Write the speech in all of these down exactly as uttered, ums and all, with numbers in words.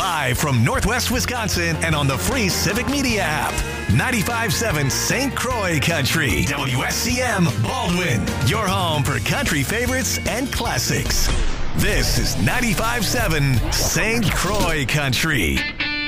Live from Northwest Wisconsin and on the free Civic Media app. ninety-five point seven Saint Croix Country. W S C M Baldwin. Your home for country favorites and classics. This is ninety-five point seven Saint Croix Country.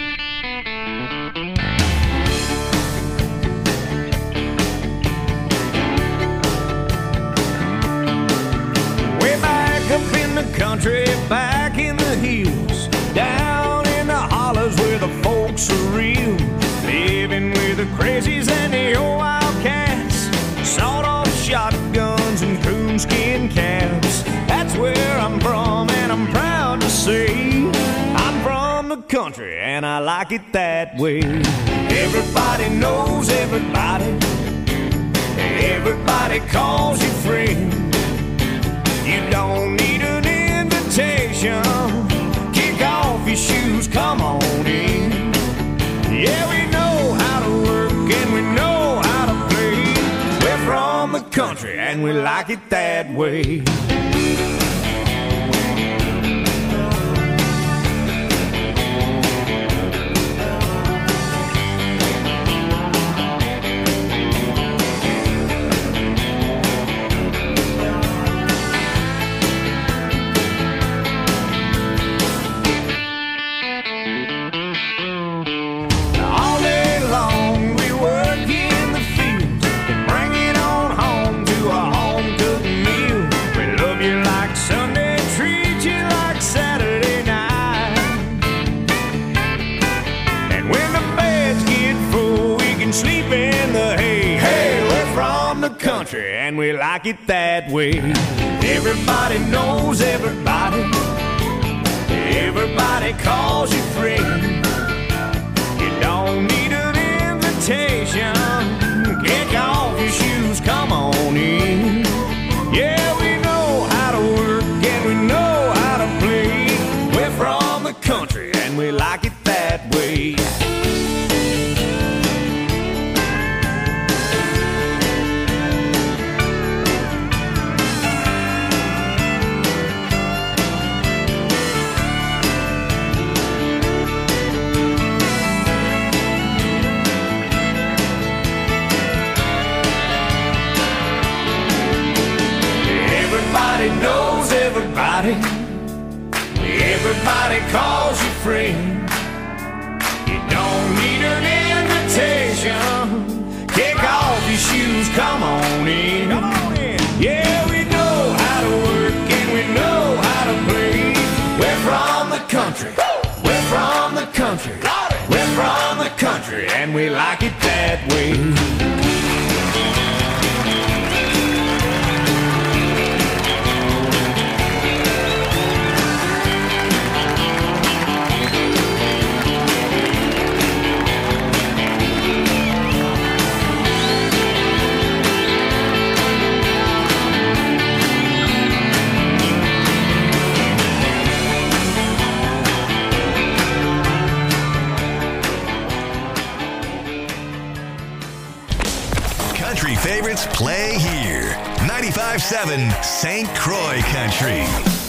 Way back up in the country, back in the hills, down in the hollers where the folks are real, living with the crazies and the old wildcats, sawed-off shotguns and coonskin caps. That's where I'm from, and I'm proud to say I'm from the country, and I like it that way. Everybody knows everybody, everybody calls you friend. You don't need an invitation. Kick off your shoes, come on in. Yeah, we know how to work and we know how to play. We're from the country and we like it that way. Country and we like it that way. Everybody knows everybody, everybody calls you friend. You don't need an invitation. Kick off your shoes, come on in. Yeah, we know how to work and we know how to play. We're from the country and we like it that way. Everybody knows everybody, everybody calls you friend. You don't need an invitation. Kick off your shoes, come on in. Come on in. Yeah, we know how to work and we know how to play. We're from the country, we're from the country, we're from the country, and we like it that way. Favorites play here. ninety-five point seven Saint Croix Country.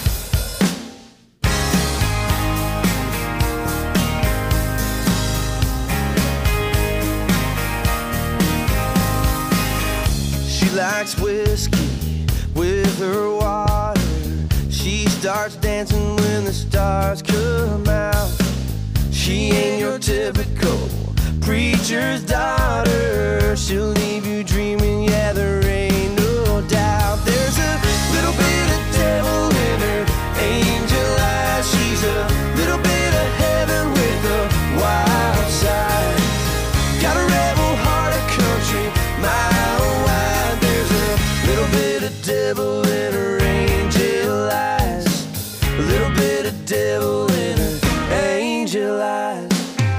She likes whiskey with her water. She starts dancing when the stars come out. She ain't your typical preacher's daughter. She'll leave you dreaming, yeah, there ain't no doubt. There's a little bit of devil in her angel eyes. She's a little bit of heaven with a wild side. Got a rebel heart of country, mile wide. There's a little bit of devil in her angel eyes. A little bit of devil in her angel eyes.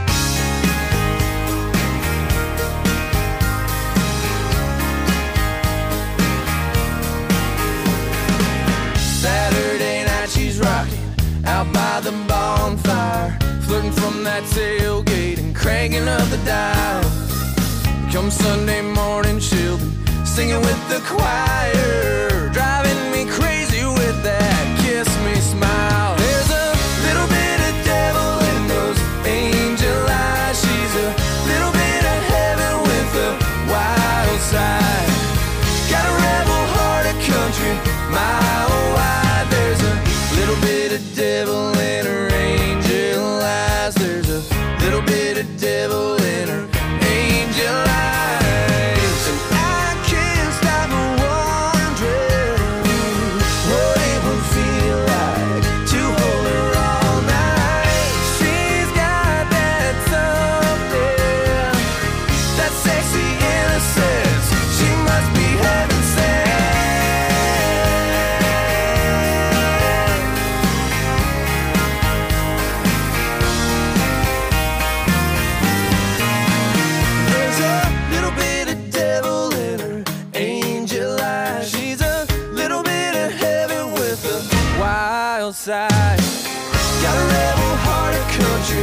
Out by the bonfire, flirting from that tailgate and cranking up the dial. Come Sunday morning, she'll be singing with the choir, driving me crazy with that kiss me smile. There's a little bit of devil in the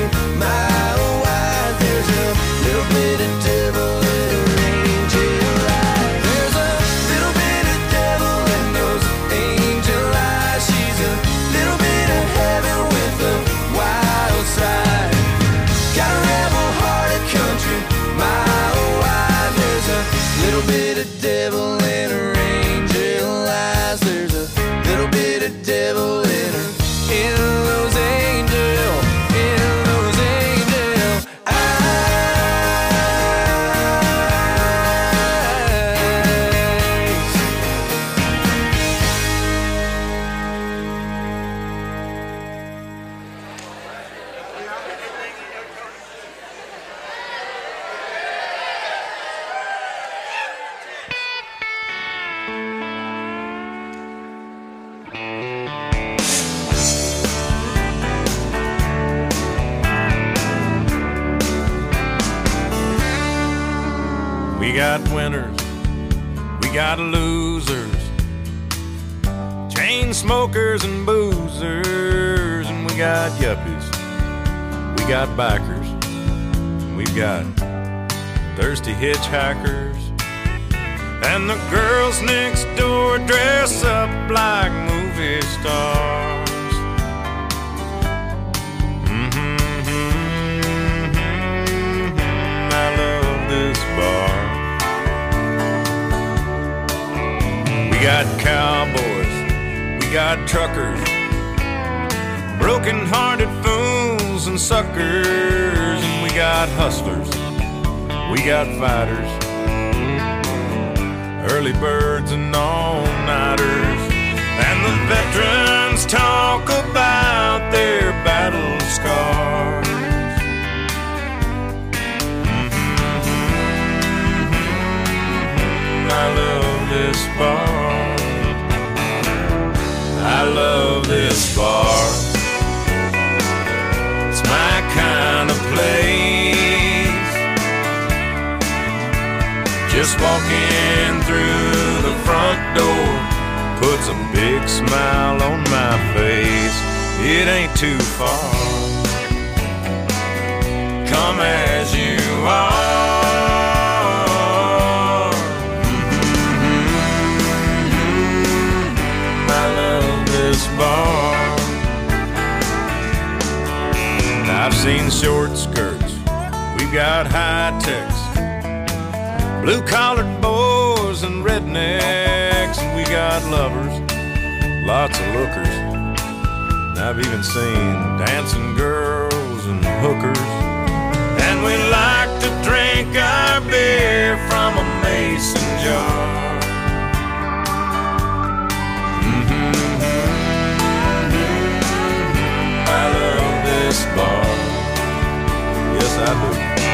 my wife. There's a little bit of devil in her angel eyes. There's a little bit of devil in those angel eyes. She's a little bit of heaven with a wild side. Got a rebel-hearted country, my wife. There's a little bit of devil in her angel eyes. There's a little bit of devil in her, in those angel, in those angel eyes. We got winners, we got losers, chain smokers and boozers, and we got yuppies, we got bikers, and we've got thirsty hitchhikers, and the girls next door dress up like movie stars. Mm-hmm, mm-hmm, I love this bar. We got cowboys, we got truckers, broken-hearted fools and suckers, and we got hustlers, we got fighters, early birds and all-nighters, and the veterans talk about their battle scars. Mm-hmm, I love this bar. I love this bar. It's my kind of place. Just walking through the front door puts a big smile on my face. It ain't too far. Come as you are. Bar. I've seen short skirts, we've got high techs, blue-collared boys and rednecks, and we got lovers, lots of lookers, and I've even seen dancing girls and hookers, and we like to drink our beer from a mason jar. Bar. Yes, I do.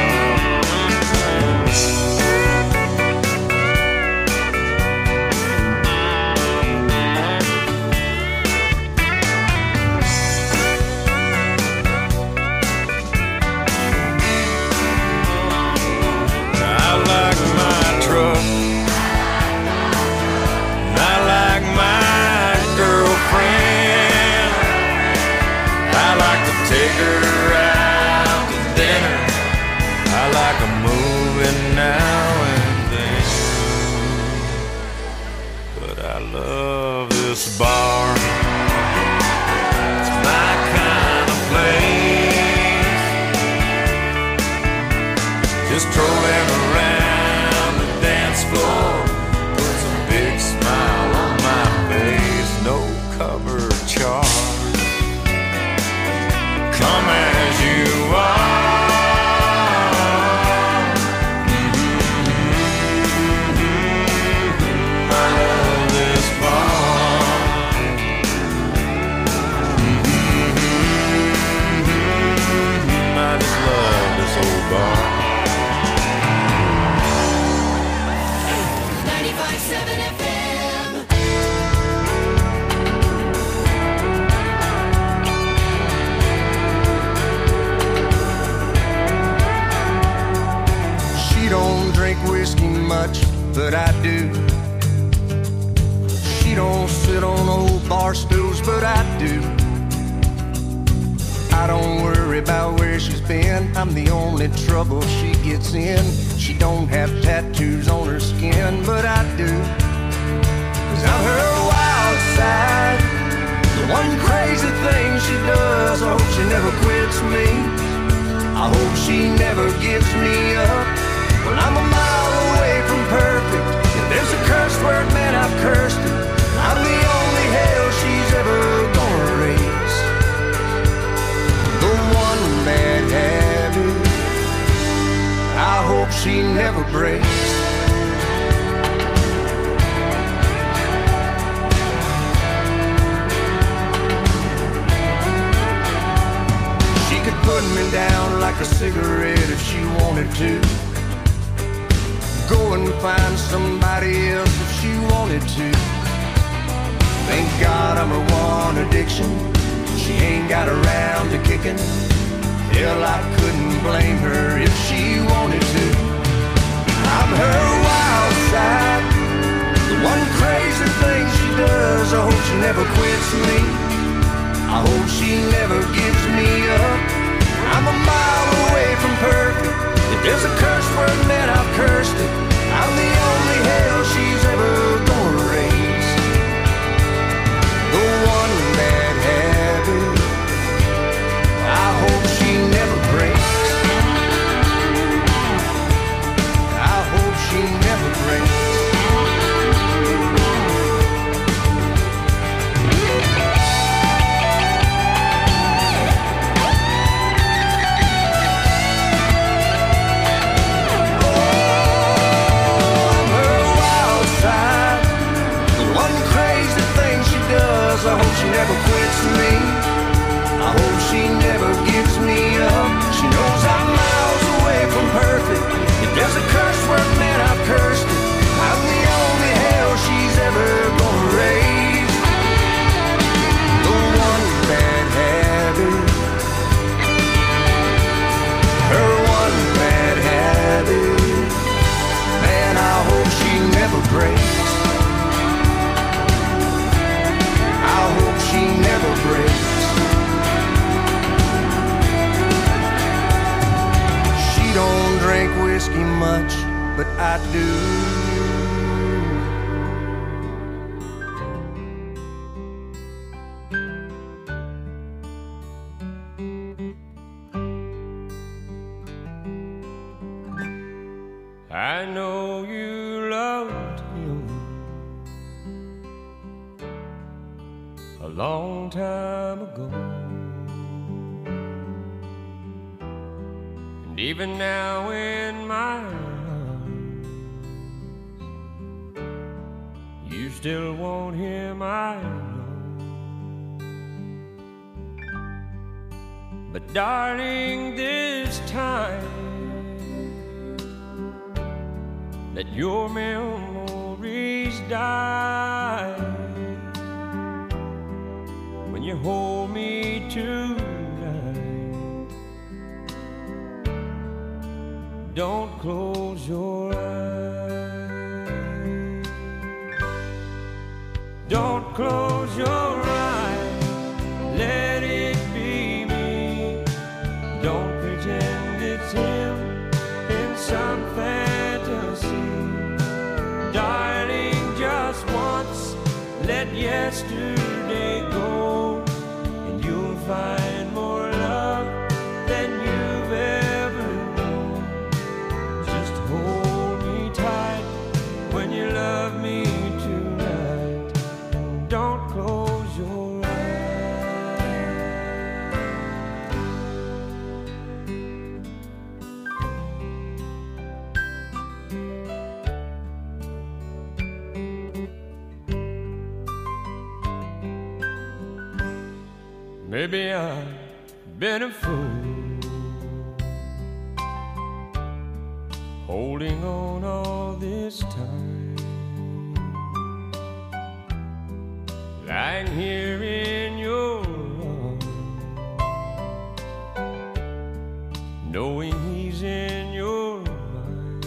I like my truck. I like my girlfriend. I like to take her out to dinner. I like a movie now and then. But I love this bar. It's my kind of place. Just trolling around the dance floor puts a big smile on my face. No cover charge. Come as you are. Mm-hmm. I love this bar. Mm-hmm. I just love this old bar. ninety-five point seven F M. Don't drink whiskey much, but I do. She don't sit on old bar stools, but I do. I I don't worry about where she's been. I'm the only trouble she gets in. She don't have tattoos on her skin, but I do. Cause I'm her wild side, the one crazy thing she does. I hope she never quits me. I hope she never gives me up. Well, I'm a mile away from perfect. If there's a curse word, man, I've cursed it. I'm the only hell she's ever gonna raise. The one bad habit I hope she never breaks. She could put me down like a cigarette if she wanted to. Go and find somebody else if she wanted to. Thank God I'm her one addiction. She ain't got around to kicking. Hell, I couldn't blame her if she wanted to. I'm her wild side, the one crazy thing she does. I hope she never quits me. I hope she never gives me up. I'm a mile away from perfect. If there's a curse word, man, I've cursed it. I'm the only hell she's ever gonna raise. The one bad habit I hope she never breaks. I hope she never breaks. I hope she never quits me. I hope she never gives me up. She knows I'm miles away from perfect. If there's a curse word, man, I've cursed it. I'm the only hell she's ever gonna raise. The one bad habit, her one bad habit, man, I hope she never breaks. I hope she never breaks. She don't drink whiskey much, but I do. I know you loved him a long time ago, and even now in my arms, you still want him, I know. But darling, this time let your memories die. When you hold me tonight, don't close your eyes. Don't close your eyes, let it be me. Don't pretend it's him in some fantasy. Darling, just once, let yesterday go, and you'll find more love than you've ever known. Just hold me tight when you love me tonight, and don't close your eyes. Maybe I've been a fool, holding on all this time, lying here in your arms, knowing he's in your mind.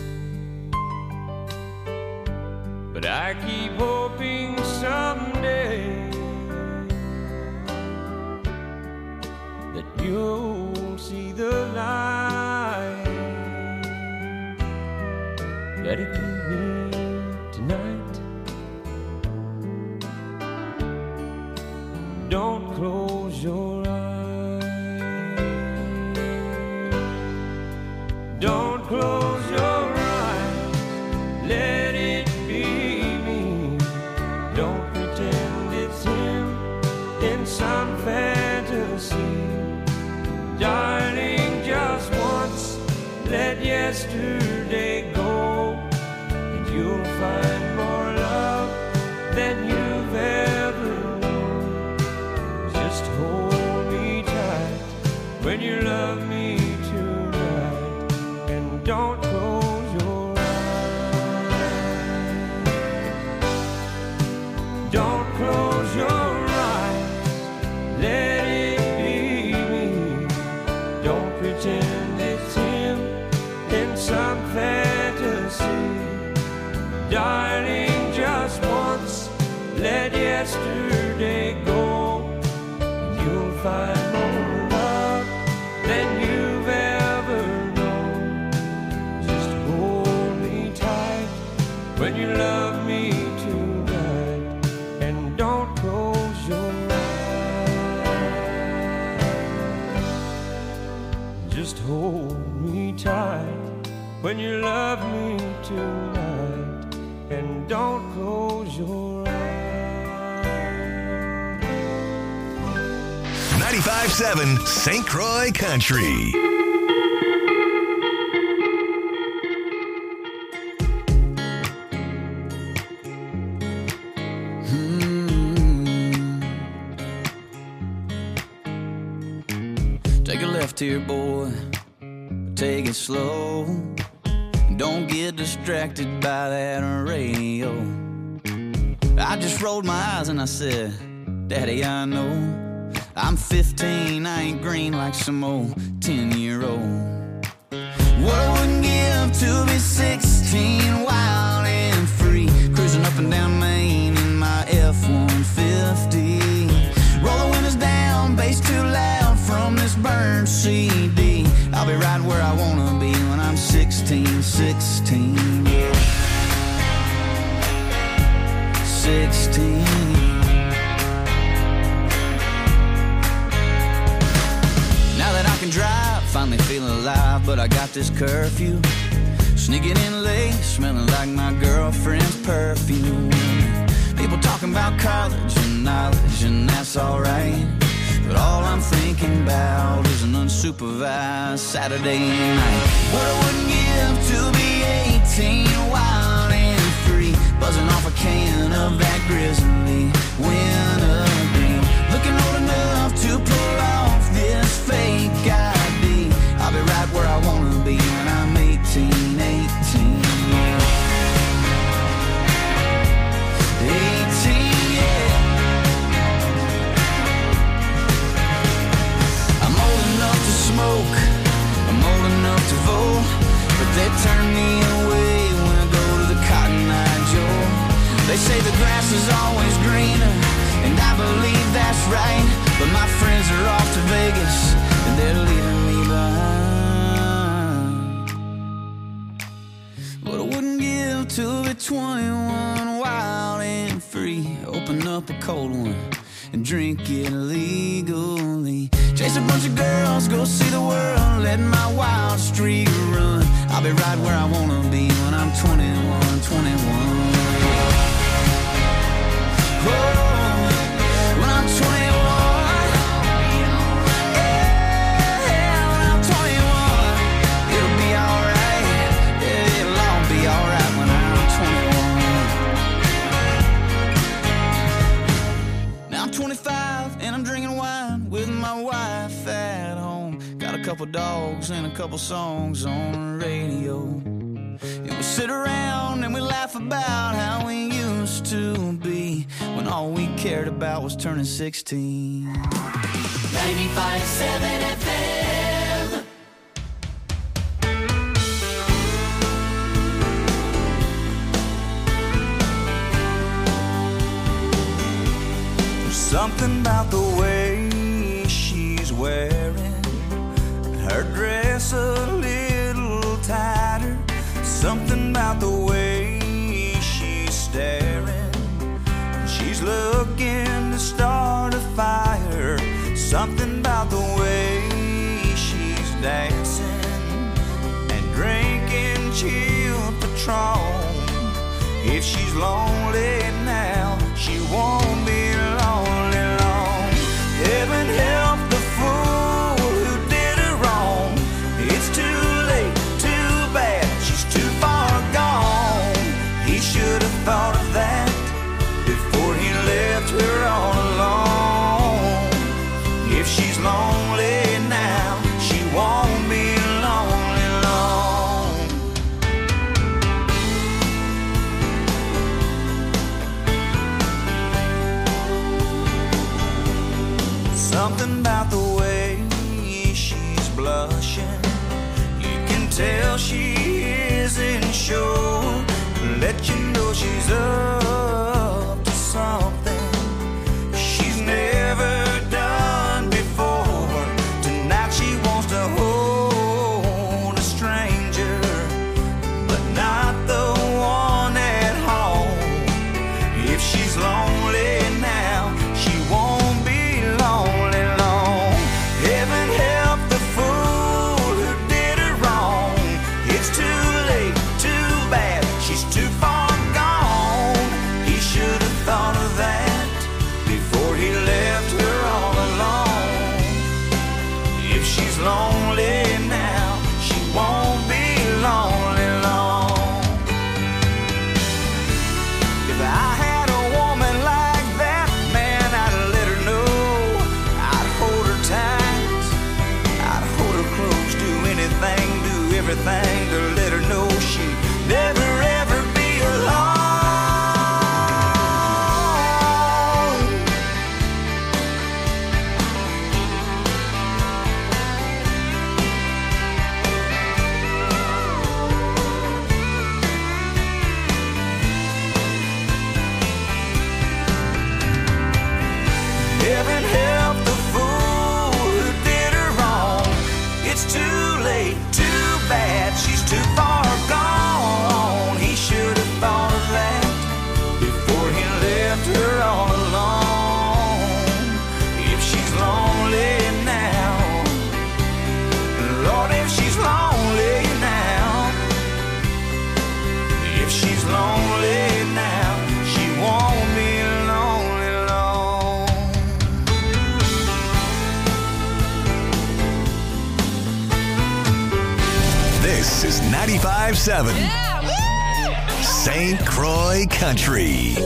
But I keep hoping someday that you'll the light. Let it be me tonight. Don't close your eyes. Don't close your eyes. Let it be me. Don't pretend it's him in some fantasy. Darling, just once, let yesterday go, and you'll find more love than you've ever known. Just hold me tight when you love me tonight, and don't close your eyes. Don't close your eyes. Let it be me. Don't pretend it's him in some fantasy. Darling, just once, let yesterday go, and you'll find more love than you've ever known. Just hold me tight when you love me tonight, and don't close your eyes. Just hold me tight when you love me tonight, and don't close your eyes. ninety-five point seven Saint Croix Country. Take a left here, boy. Take it slow. Don't get distracted by that radio. I just rolled my eyes and I said, Daddy, I know I'm fifteen, I ain't green like some old ten-year-old. What I wouldn't give to be sixteen, wild and free, cruising up and down Main in my F one fifty. Roll the windows down, bass too loud from this burned C D. I'll be right where I wanna be when I'm sixteen, sixteen, yeah. sixteen. Now that I can drive, finally feeling alive, but I got this curfew. Sneaking in late, smelling like my girlfriend's perfume. People talking about college and knowledge, and that's alright. But all I'm thinking about is an unsupervised Saturday night. What I wouldn't give to be eighteen, wild and free, buzzing off a can of that grizzly wintergreen. Looking old enough to pull off this fake I D. I'll be right where I wanna be when I'm eighteen, eighteen, yeah. eighteen, yeah. I'm old enough to smoke, I'm old enough to vote, but they turn me away when I go to the Cotton Eye Joe. They say the grass is always greener, and I believe that's right, but my friends are off to Vegas, and they're leaving me behind. But I wouldn't give to be twenty-one, wild and free, open up a cold one and drink it legally. Chase a bunch of girls, go see the world, let my wild streak run. I'll be right where I wanna be when I'm twenty-one, twenty-one. Oh, when I'm twenty-one, yeah, when I'm twenty-one, it'll be alright, yeah, it'll all be alright when I'm twenty-one. Now I'm twenty-five and I'm drinking wine with my wife at home. Got a couple dogs and a couple songs on the radio. And we sit around and we laugh about how we used to be, when all we cared about was turning sixteen. ninety-five point seven F M. There's something about the way she's wearing her dress Something about the way she's staring. She's looking to start a fire. Something about the way she's dancing and drinking chilled Patron. If she's lonely now, she won't be lonely long. Heaven help the fool who did her wrong. It's too late, too bad, she's too far gone. He should have thought of that before he left her all alone. If she's lonely now, she won't be lonely long. Something about the way she's blushing, you can tell she isn't sure. Let you know she's up to something she's never done before. Tonight she wants to hold a stranger, but not the one at home. If she's lonely now, she won't be lonely long. Heaven help the fool who did her wrong. It's too late, too bad, she's too far gone. He should have thought of that before he left her all alone. If she's lonely now, she won't be lonely long. If I had a woman like that, man, I'd let her know. I'd hold her tight, I'd hold her close, do anything, do everything to let her know she'd never ever be alone. Heaven help the fool who did her wrong. It's too late, too bad, she's too far gone. He should have thought of that before he left her all alone. If she's lonely now, Lord, if she's lonely now, if she's lonely now, she won't be lonely long. This is ninety-five seven Saint Croix Country.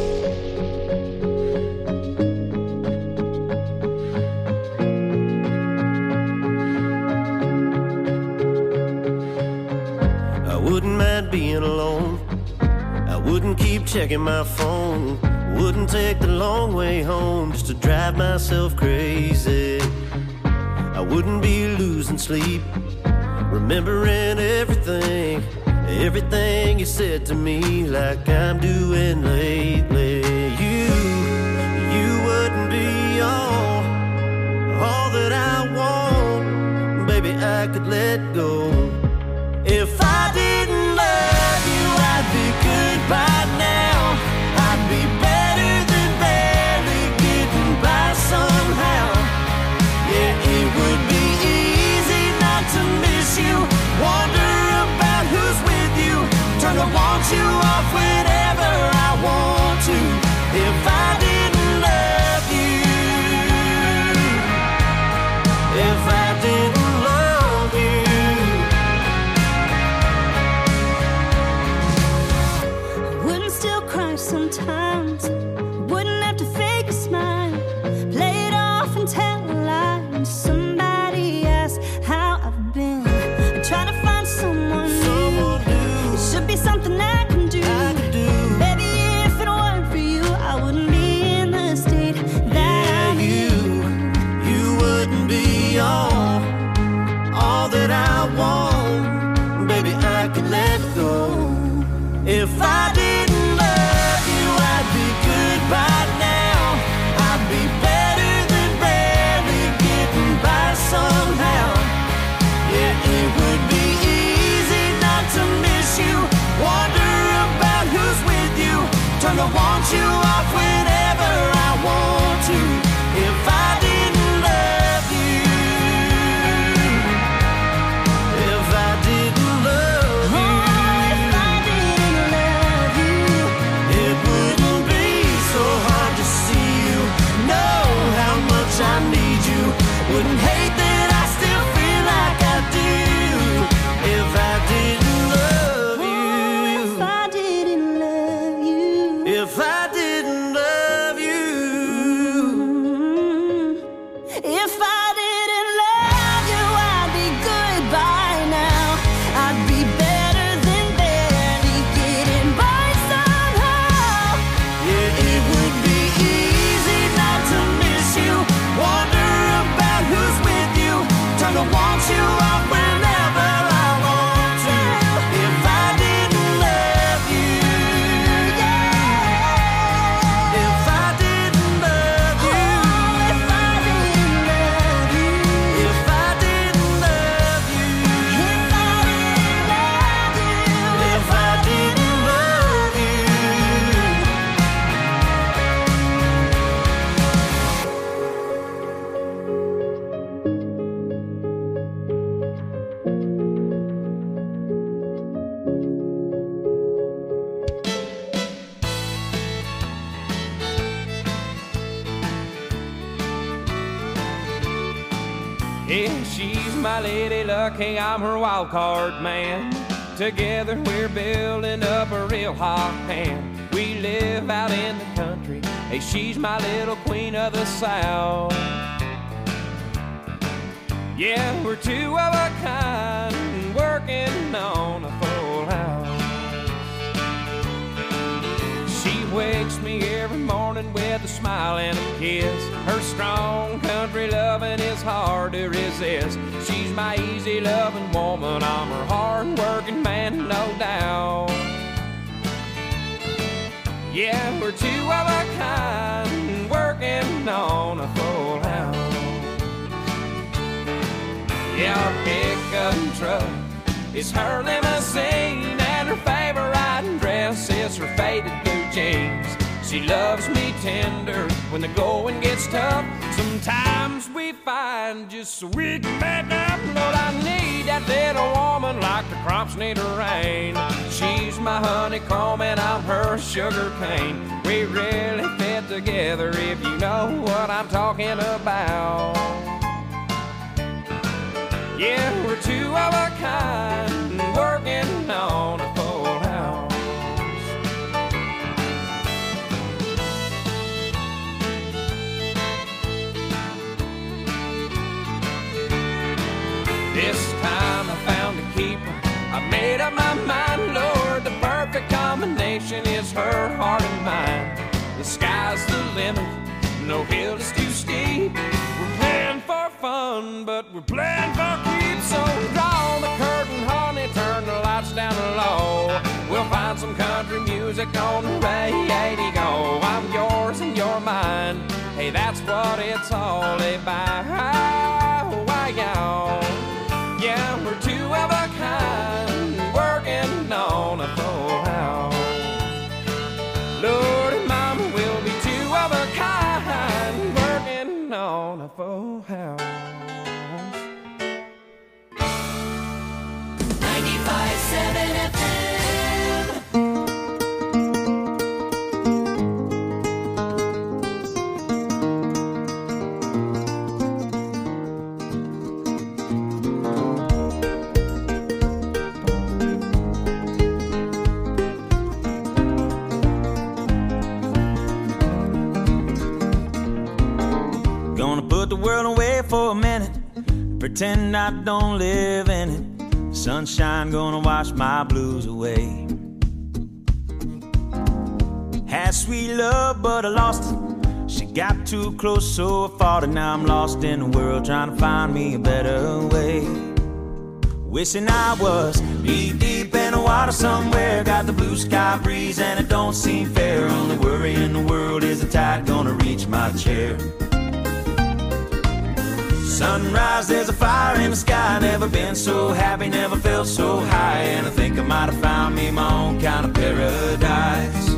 I wouldn't mind being alone. I wouldn't keep checking my phone. Wouldn't take the long way home just to drive myself crazy. I wouldn't be losing sleep, remembering everything, everything you said to me, like I'm doing lately. You, you wouldn't be all, all that I want. Baby, I could let go. If I didn't love you, I'd be good by now. I'd be better than barely getting by somehow. Yeah, it would be easy not to miss you. Wonder about who's with you. Turn the want you off whenever I want to. If I didn't love you, if I didn't love you. Wouldn't still cry sometimes. Wouldn't have to fake a smile. Play it off and tell a lie. When somebody asks how I've been, I'm trying to find someone new. It should be something I can do. my lady luck, hey, I'm her wild card man. Together we're building up a real hot hand. We live out in the country, hey, she's my little queen of the South. Yeah, we're two of a kind, working on a full house. She wakes me every morning with a smile and a kiss. Her strong country loving is hard to resist. She's my easy loving woman, I'm her hard working man, no doubt. Yeah, we're two of a kind, working on a full house. Yeah, our pickup truck is her limousine, and her favorite riding dress is her faded blue jeans. She loves me tender when the going gets tough. Sometimes we find just so we can make up. Lord, I need that little woman like the crops need a rain. She's my honeycomb and I'm her sugar cane. We really fit together if you know what I'm talking about. Yeah, we're two of a kind, working on a full house. This time I found a keeper, I made up my mind, Lord, the perfect combination is her heart and mine. The sky's the limit, no hill is too steep. We're playing for fun, but we're playing for keeps. So draw the curtain, honey, turn the lights down low. We'll find some country music on the radio. I'm yours and you're mine, hey, that's what it's all about. Why, y'all? Yeah, we're two of a kind, working on a full house. Lord and Mama will be two of a kind, working on a full house. ninety-five seven F M. Put the world away for a minute, pretend I don't live in it. Sunshine gonna wash my blues away. Had sweet love, but I lost it. She got too close, so I fought it. Now I'm lost in the world, trying to find me a better way. Wishing I was knee deep in the water somewhere. Got the blue sky breeze and it don't seem fair. Only worry in the world is the tide gonna reach my chair. Sunrise, there's a fire in the sky. Never been so happy, never felt so high. And I think I might have found me my own kind of paradise.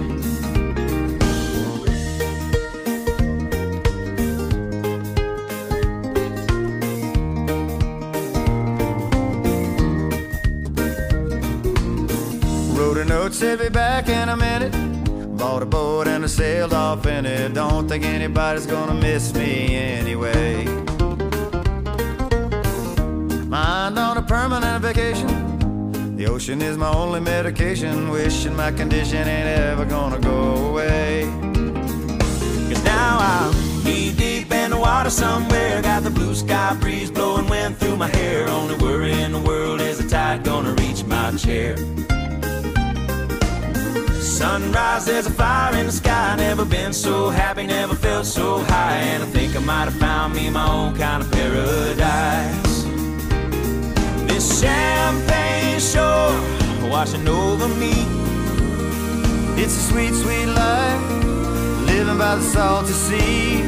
Wrote a note, said be back in a minute. Bought a boat and I sailed off in it. Don't think anybody's gonna miss me anyway. Mind on a permanent vacation. The ocean is my only medication. Wishing my condition ain't ever gonna go away. Cause now I'm knee deep in the water somewhere. Got the blue sky breeze blowing wind through my hair. Only worry in the world is the tide gonna reach my chair. Sunrise, there's a fire in the sky. Never been so happy, never felt so high. And I think I might have found me my own kind of paradise. This champagne shore washing over me. It's a sweet, sweet life, living by the salty sea.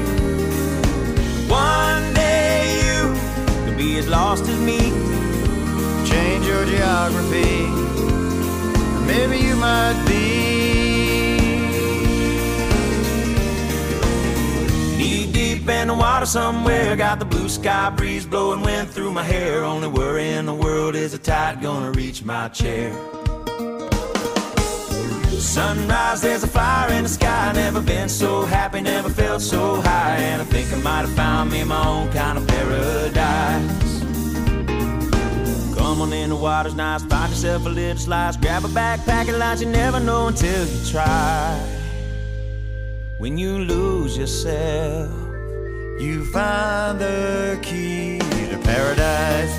One day you could be as lost as me. Change your geography, maybe you might be. Knee deep in the water somewhere. Got the blue sky breeze blowing wind through my hair. Only worry in the world is the tide gonna reach my chair. Sunrise, there's a fire in the sky. Never been so happy, never felt so high. And I think I might have found me my own kind of paradise. Come on in, the water's nice. Find yourself a little slice. Grab a backpack and lunch. You never know until you try. When you lose yourself, you find the key to paradise.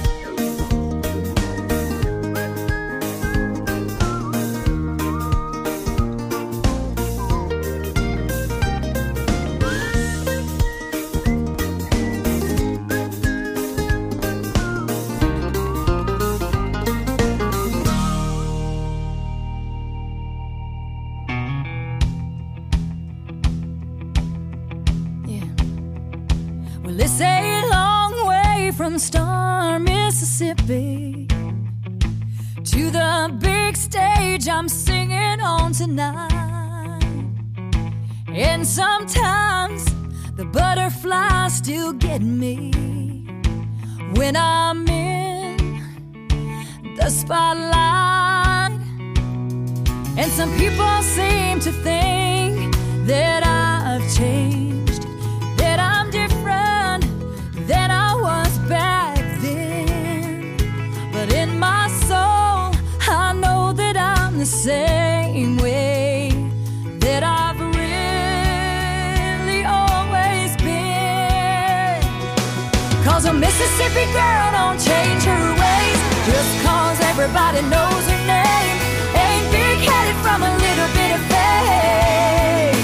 It's a long way from Star, Mississippi to the big stage I'm singing on tonight. And sometimes the butterflies still get me when I'm in the spotlight. And some people seem to think that I've changed, that I'm different than I was back then. But in my soul, I know that I'm the same way that I've really always been. Cause a Mississippi girl don't change her ways just cause everybody knows her name. Ain't big-headed from a little bit of fame.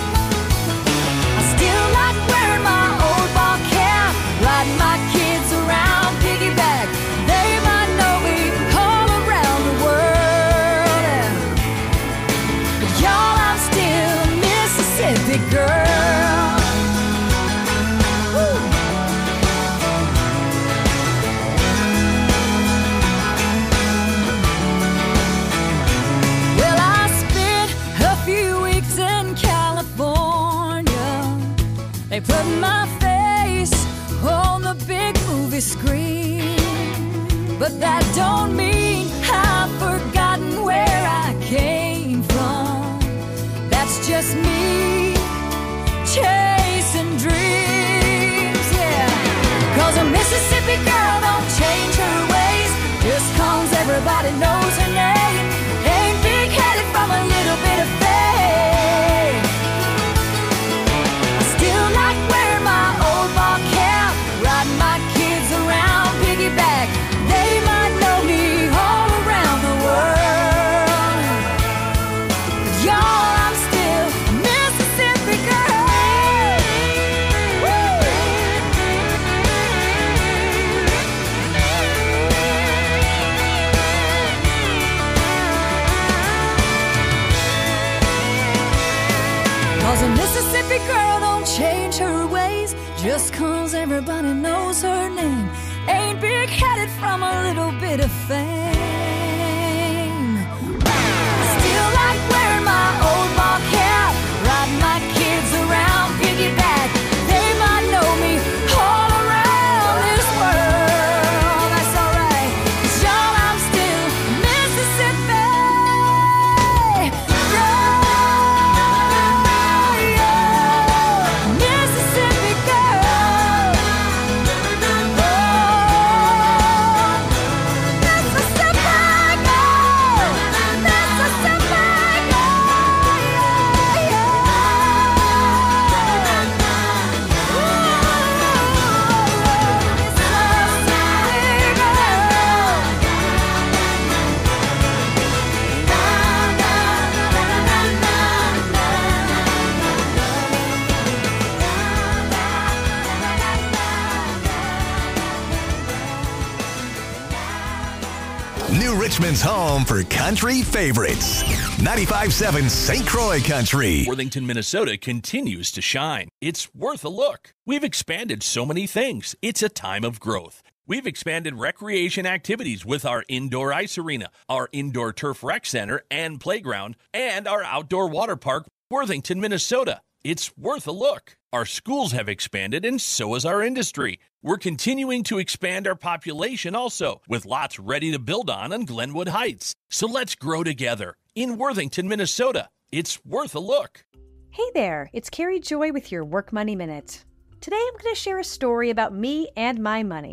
I still like wearing my old ball cap, riding my kids around piggyback. They might know me all around the world. But y'all, I'm still a Mississippi girl. Woo. Well, I spent a few weeks in California. They put my face on the big movie screen, but that don't mean I've forgotten where I came from. That's just me chasing dreams, yeah. Cause a Mississippi girl don't change her ways just cause everybody knows her name. Ain't big-headed from a little bit of fame. I still like wearing my old ball cap, riding my kids around piggyback. They might know me all around the world. But y'all, I'm still a Mississippi girl. Woo! Cause a Mississippi girl don't change her ways just cause everybody knows her name. Ain't big-headed from a little bit of fame. Still like wearing my old ball cap, riding my kids around piggyback. They might know me all around this world. That's alright, 'cause y'all, I'm still Mississippi girl, yeah. Mississippi girl. Oh, Mississippi girl. Mississippi New Richmond's home for country favorites. ninety-five point seven Saint Croix Country. Worthington, Minnesota continues to shine. It's worth a look. We've expanded so many things. It's a time of growth. We've expanded recreation activities with our indoor ice arena, our indoor turf rec center and playground, and our outdoor water park, Worthington, Minnesota. It's worth a look. Our schools have expanded, and so has our industry. We're continuing to expand our population also, with lots ready to build on in Glenwood Heights. So let's grow together in Worthington, Minnesota. It's worth a look. Hey there, it's Carrie Joy with your Work Money Minute. Today I'm going to share a story about me and my money.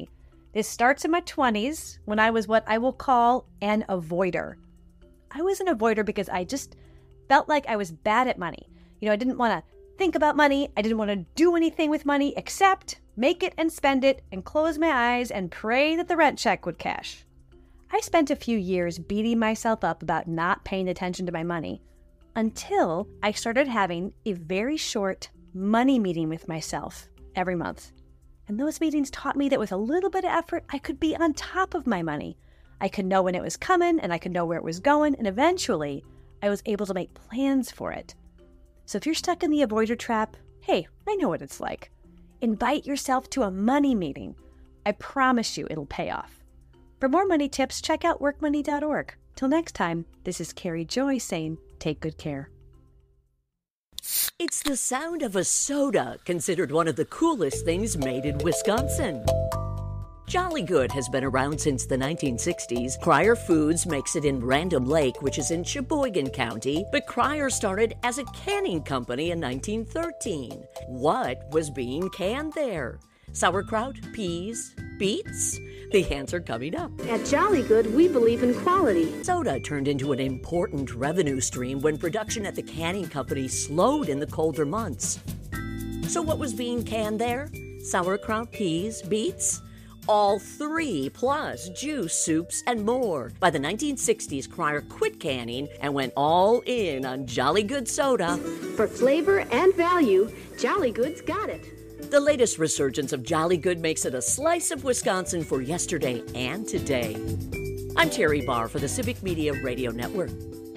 This starts in my twenties when I was what I will call an avoider. I was an avoider because I just felt like I was bad at money. You know, I didn't want to think about money. I didn't want to do anything with money except make it and spend it and close my eyes and pray that the rent check would cash. I spent a few years beating myself up about not paying attention to my money until I started having a very short money meeting with myself every month. And those meetings taught me that with a little bit of effort, I could be on top of my money. I could know when it was coming and I could know where it was going. And eventually, I was able to make plans for it. So if you're stuck in the avoider trap, hey, I know what it's like. Invite yourself to a money meeting. I promise you it'll pay off. For more money tips, check out work money dot org. Till next time, this is Carrie Joy saying, take good care. It's the sound of a soda, considered one of the coolest things made in Wisconsin. Jolly Good has been around since the nineteen sixties. Cryer Foods makes it in Random Lake, which is in Sheboygan County, but Cryer started as a canning company in nineteen thirteen. What was being canned there? Sauerkraut, peas, beets? The answer coming up. At Jolly Good, we believe in quality. Soda turned into an important revenue stream when production at the canning company slowed in the colder months. So what was being canned there? Sauerkraut, peas, beets? All three, plus juice, soups, and more. By the nineteen sixties, Cryer quit canning and went all in on Jolly Good soda. For flavor and value, Jolly Good's got it. The latest resurgence of Jolly Good makes it a slice of Wisconsin for yesterday and today. I'm Terry Barr for the Civic Media Radio Network.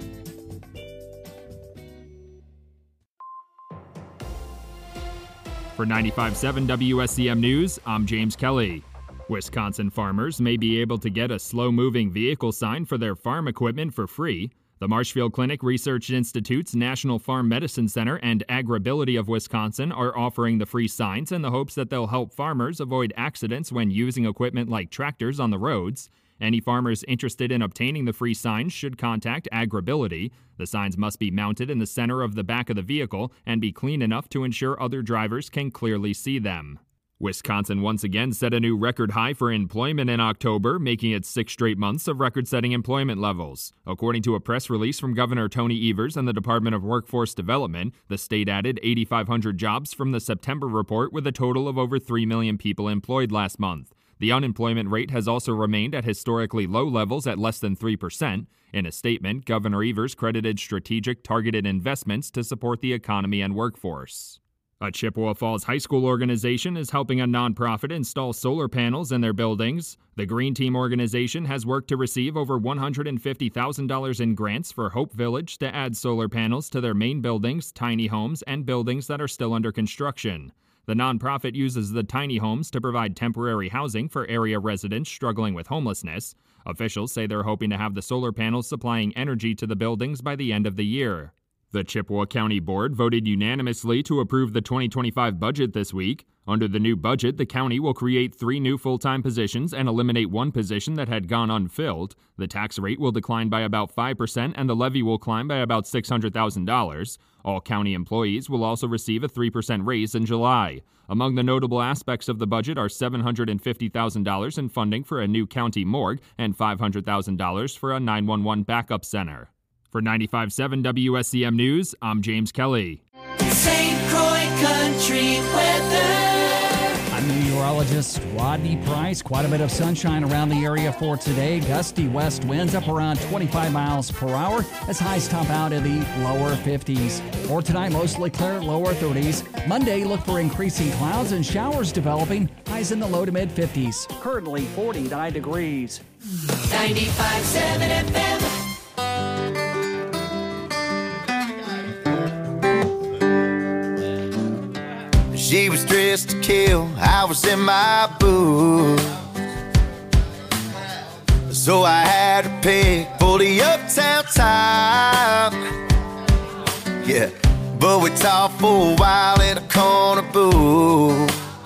For ninety-five point seven W S C M News, I'm James Kelly. Wisconsin farmers may be able to get a slow-moving vehicle sign for their farm equipment for free. The Marshfield Clinic Research Institute's National Farm Medicine Center and Agribility of Wisconsin are offering the free signs in the hopes that they'll help farmers avoid accidents when using equipment like tractors on the roads. Any farmers interested in obtaining the free signs should contact Agribility. The signs must be mounted in the center of the back of the vehicle and be clean enough to ensure other drivers can clearly see them. Wisconsin once again set a new record high for employment in October, making it six straight months of record-setting employment levels. According to a press release from Governor Tony Evers and the Department of Workforce Development, the state added eight thousand five hundred jobs from the September report with a total of over three million people employed last month. The unemployment rate has also remained at historically low levels at less than three percent. In a statement, Governor Evers credited strategic, targeted investments to support the economy and workforce. A Chippewa Falls High School organization is helping a nonprofit install solar panels in their buildings. The Green Team organization has worked to receive over one hundred fifty thousand dollars in grants for Hope Village to add solar panels to their main buildings, tiny homes, and buildings that are still under construction. The nonprofit uses the tiny homes to provide temporary housing for area residents struggling with homelessness. Officials say they're hoping to have the solar panels supplying energy to the buildings by the end of the year. The Chippewa County Board voted unanimously to approve the twenty twenty-five budget this week. Under the new budget, the county will create three new full-time positions and eliminate one position that had gone unfilled. The tax rate will decline by about five percent and the levy will climb by about six hundred thousand dollars. All county employees will also receive a three percent raise in July. Among the notable aspects of the budget are seven hundred fifty thousand dollars in funding for a new county morgue and five hundred thousand dollars for a nine one one backup center. For ninety-five point seven W S C M News, I'm James Kelly. Saint Croix Country Weather. I'm meteorologist Rodney Price. Quite a bit of sunshine around the area for today. Gusty west winds up around twenty-five miles per hour as highs top out in the lower fifties. For tonight, mostly clear, lower thirties. Monday, look for increasing clouds and showers developing. Highs in the low to mid fifties. Currently forty-nine degrees. ninety-five point seven F M. She was dressed to kill, I was in my boots. So I had to pick for the uptown time. Yeah, but we talked for a while in a corner booth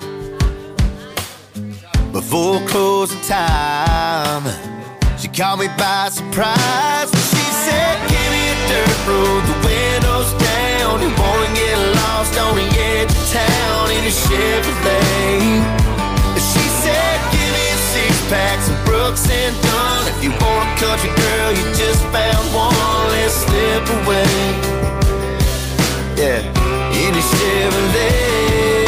before closing time. She caught me by surprise. She said, give me a dirt road, the windows down. You wanna get lost on the edge of town in a Chevrolet. She said, give me a six packs of Brooks and Dunn. If you want a country girl, you just found one. Let's slip away. Yeah, in a Chevrolet.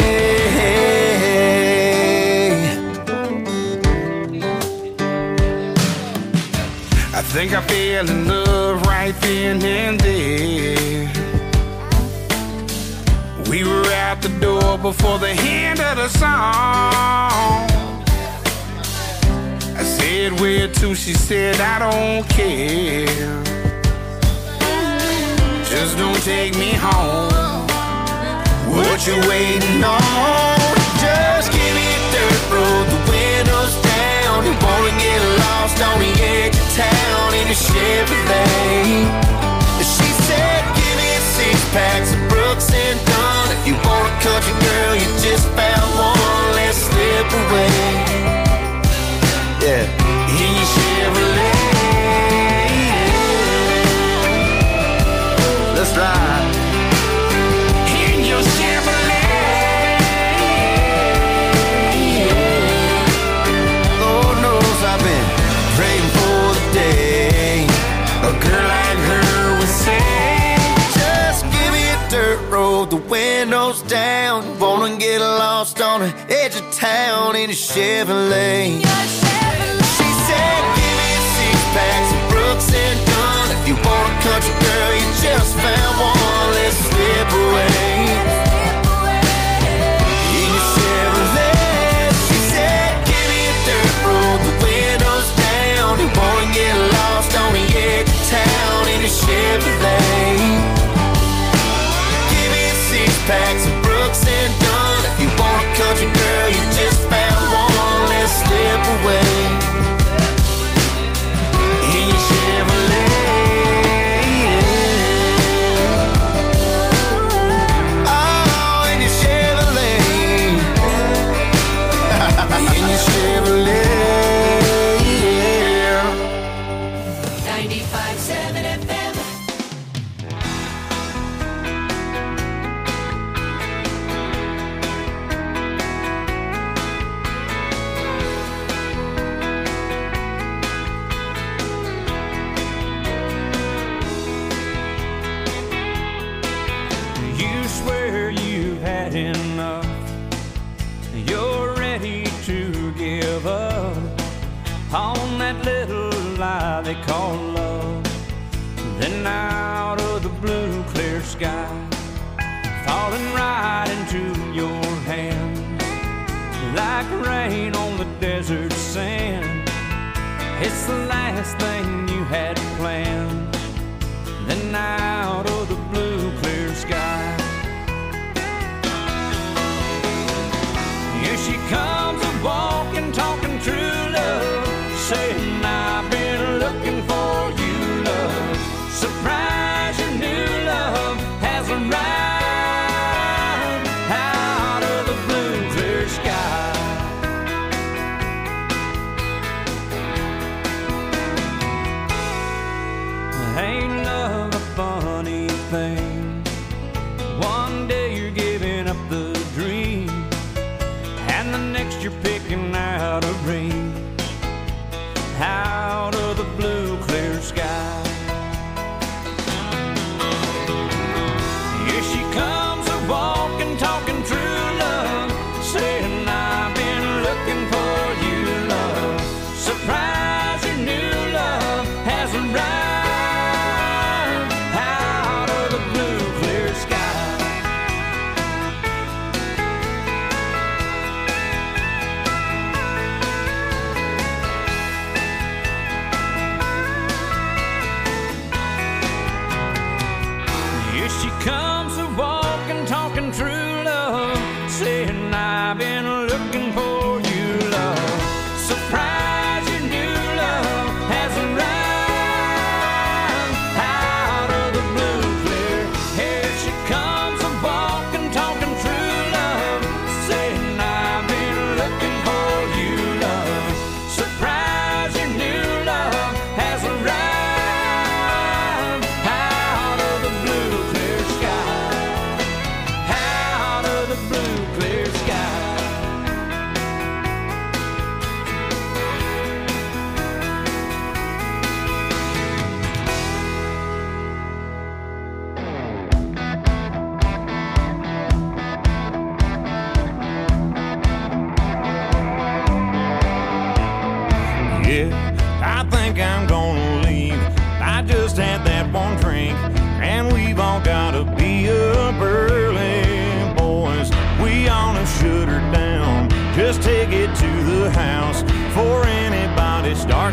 I think I fell in love right then and there. We were out the door before the end of the song. I said, where to? She said, I don't care. Just don't take me home. What you waiting on? Just give me a dirt road, the windows down. You wanna get lost on the edge of town in a Chevrolet. She said, give me six packs of Brooks and Dunn. If you want a country girl, you just found one. Let's slip away. Yeah, in your Chevrolet. Let's ride. In your Chevrolet. Lord knows I've been praying for the day a girl like her would say, just give me a dirt road, the windows down. Wanna get lost on the edge of town in a Chevrolet. She said, give me six packs of Brooks and Dunn. If you want a country girl, you just found one. Let's slip away. In your Chevrolet. She said, give me a dirt road, the windows down. You wanna get lost on the edge of town in a Chevrolet. Give me six packs of Brooks and Dunn. If you want a country girl, you just found one. Let's slip away. In your Chevrolet. Oh, in your Chevrolet. In your Chevrolet. ninety-five point seven F M. You swear you've had enough. You're ready to give up on that little lie they call love. Then out of the blue clear sky, falling right into your hands, like rain on the desert sand. It's the last thing you had planned. Then out of the blue clear sky, here she comes a-walking, talking true love, saying I've been looking for you, love. Surprise, your new love has arrived out of the blue clear sky.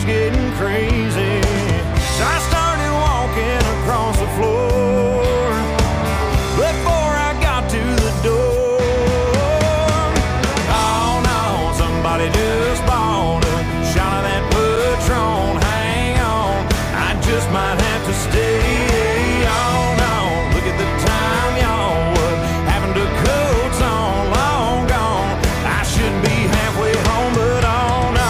getting crazy. So I started walking across the floor before I got to the door. Oh no, somebody just bought a shot of that Patron. Hang on, I just might have to stay. Oh no, look at the time, y'all. What happened to coats on? Long gone. I should be halfway home, but oh no.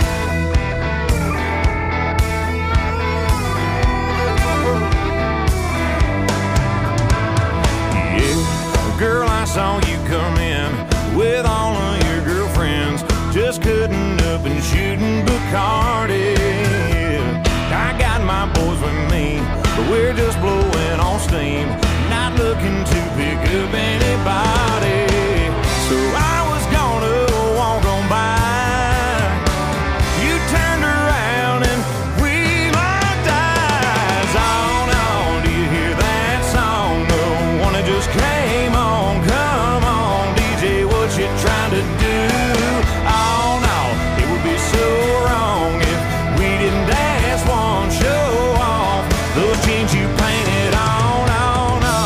Yeah, girl, I saw you come in with all of your girlfriends, just cutting up and shooting Bacardi. I got my boys with me, but we're just blowing on steam, not looking to pick up anybody. So I was gonna walk on by. You turned around and we locked eyes. Oh no, do you hear that song? The one that just came on. Come on, D J, what you trying to do? Oh no, it would be so wrong if we didn't dance one, show off those jeans you painted on. Oh no,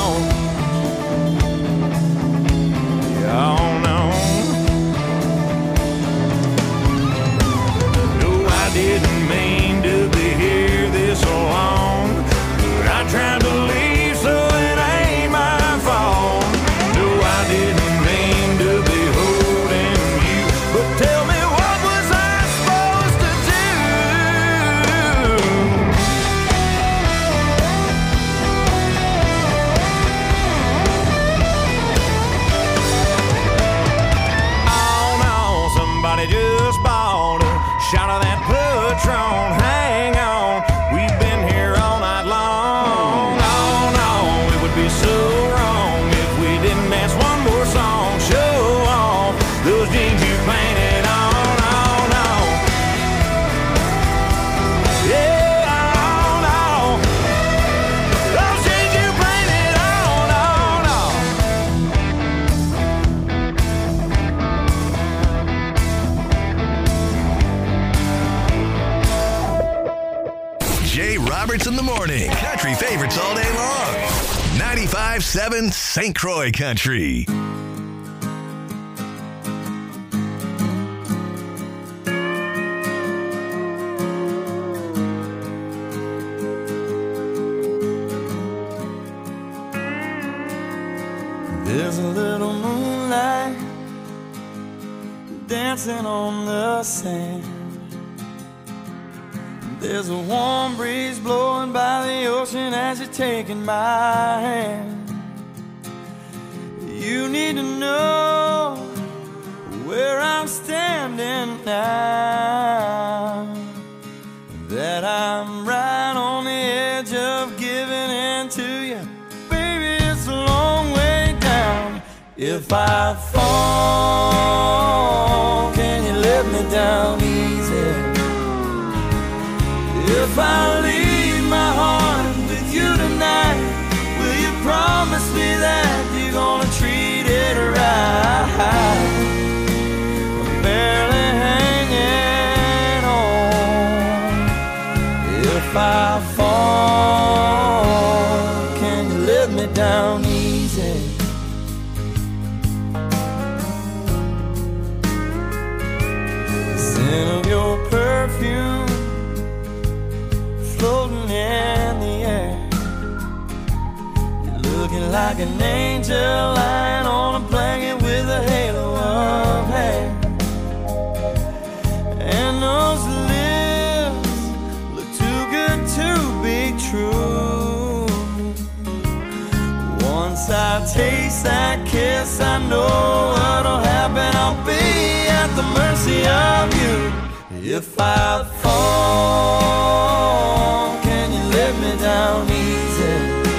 oh no. No, I didn't mean to be here this long, but I tried to leave, so it ain't my fault. No, I didn't mean to be holding you, but tell me, what was I supposed to do? Oh no, somebody just bought a shot of that Patron. Hang on, we've been here all night long. Oh no, it would be so wrong if we didn't dance one more song. Show off those jeans you painted on. Oh no, yeah, oh no, those jeans you painted on. Oh no. Jay Roberts in the morning. Country favorites all day long. ninety-five seven Saint Croix Country. There's a little moonlight dancing on the sand. There's a warm breeze blowing by the ocean as you're taking my hand. You need to know where I'm standing now, that I'm right on the edge of giving in to you. Baby, it's a long way down. If I fall, can you let me down easy? If I leave my heart with you tonight, will you promise me that you're gonna treat it right? I'm barely hanging on. If I fall, can you let me down easy? The scent of your perfume floating in the air. You're looking like an angel lying on a blanket with a halo of hair. And those lips look too good to be true. Once I taste that kiss, I know what'll happen. I'll be at the mercy of you. If I fall, can you let me down easy?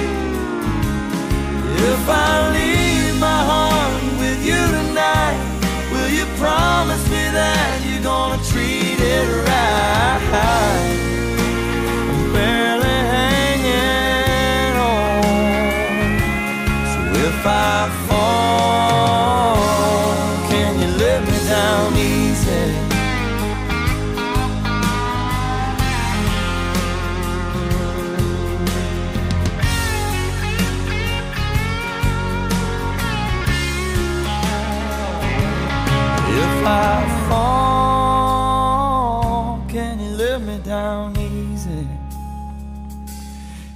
If I leave my heart with you tonight, will you promise me that you're gonna treat it right? I'm barely hanging on. So if I fall, can you let me down easy?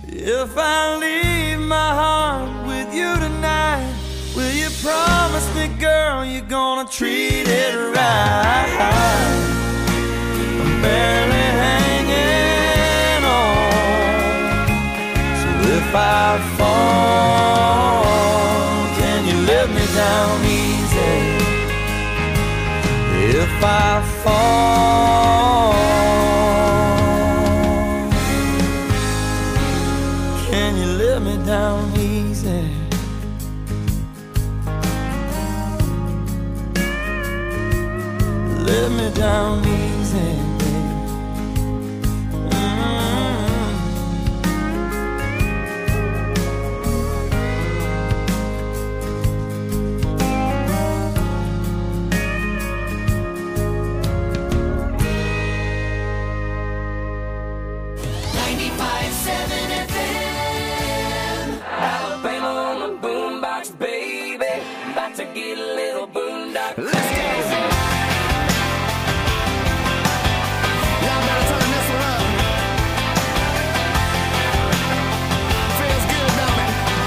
If I leave my heart with you tonight, will you promise me, girl, you're gonna treat it right? I'm barely hanging on. So if I fall, can you let me down easy? If I fall, can you let me down easy? Let me down easy, baby. ninety-five seven F M. Alabama on the boombox, baby. About to get a little boondock. Let's go. Y'all better turn this one up. Feels good, don't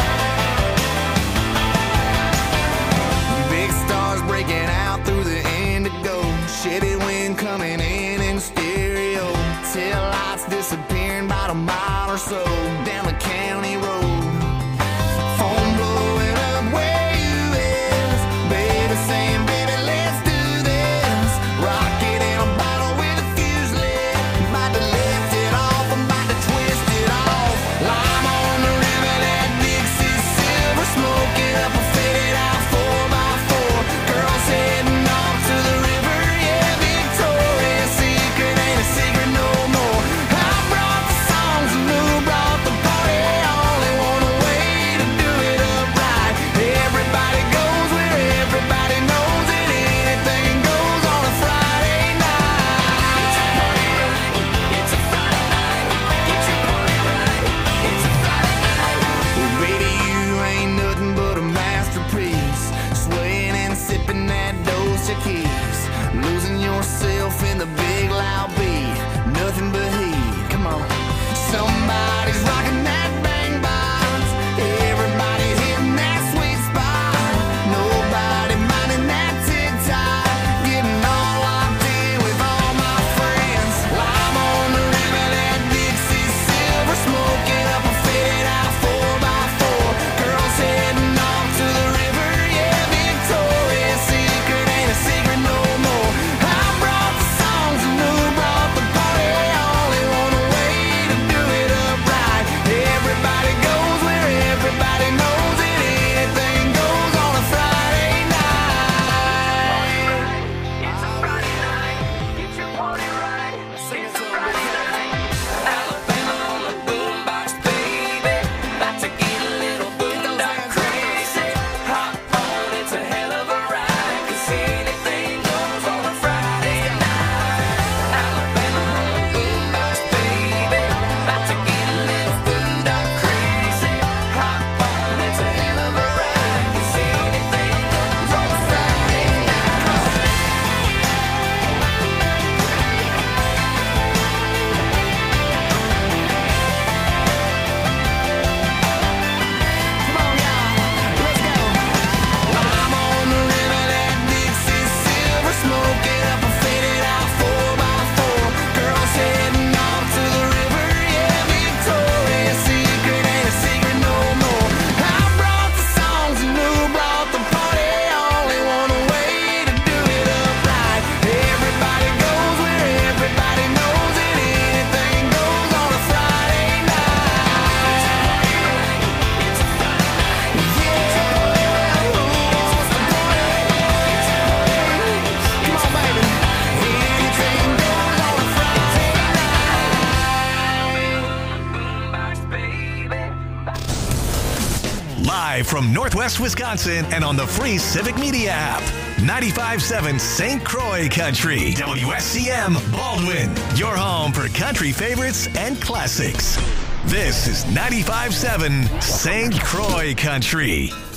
it? Big stars breaking out through the indigo. Shitty wind coming in in stereo. Tail lights disappearing about a mile or so down the county road. Phone blowing up where you is. Baby saying, baby, let's do this. Rocket in a bottle with a fuse lit. About to lift it off, I'm about to twist it off. Lime on the river, that Dixie silver. Smoking up a faded out four by four. Girls heading off to the river, yeah, Victoria's Secret ain't a secret no more. I brought the songs and who brought the party. Only one way to do it up right. Everybody goes where everybody knows it. Anything goes on a Friday night. It's a Friday night. Get your party right. It's a Friday night. Well, baby, you ain't nothing but a masterpiece. Swaying and sipping that Dose Keys. Losing yourself in the big loud beat. Nothing but heat. Come on. Somebody's rocking that bang box. Everybody's hitting that sweet spot. Nobody minding that tick-tock. Getting all locked in with all my friends. Lime on the river, that Dixie silver. Smoking up a faded out four by four. Girls heading off to the river, yeah, Victoria's Secret ain't a secret no more. I brought the songs and who brought the party. Only one way to do it up right. Everybody goes where everybody knows it. Anything goes on a Friday night. It's a Friday night. Get your party right. It's a Friday night. Alabama on the boombox, baby. About to get a little boondock crazy. Hop on, it's a hell of a ride. 'Cause anything goes on a Friday night. Alabama on the boombox, baby. About to get a little boondock crazy. Hop on, it's a hell of a ride. 'Cause anything goes on a Friday night. Come on, y'all. Let's go. Lime on the river, that Dixie silver. Smoking up a faded out four by four. Girls heading off to the river, yeah, Victoria's Secret ain't a secret no more. I brought the songs and who brought the party. Only one way to do it up right. Everybody goes where everybody knows it. Anything goes on a Friday night. It's a Friday night. Yeah, who wants to party? Come on, baby. Anything goes on a Friday Boombox, baby. Live from Northwest Wisconsin and on the free Civic Media app. ninety-five seven Saint Croix Country. W S C M Baldwin. Your home for country favorites and classics. This is ninety-five seven Saint Croix Country.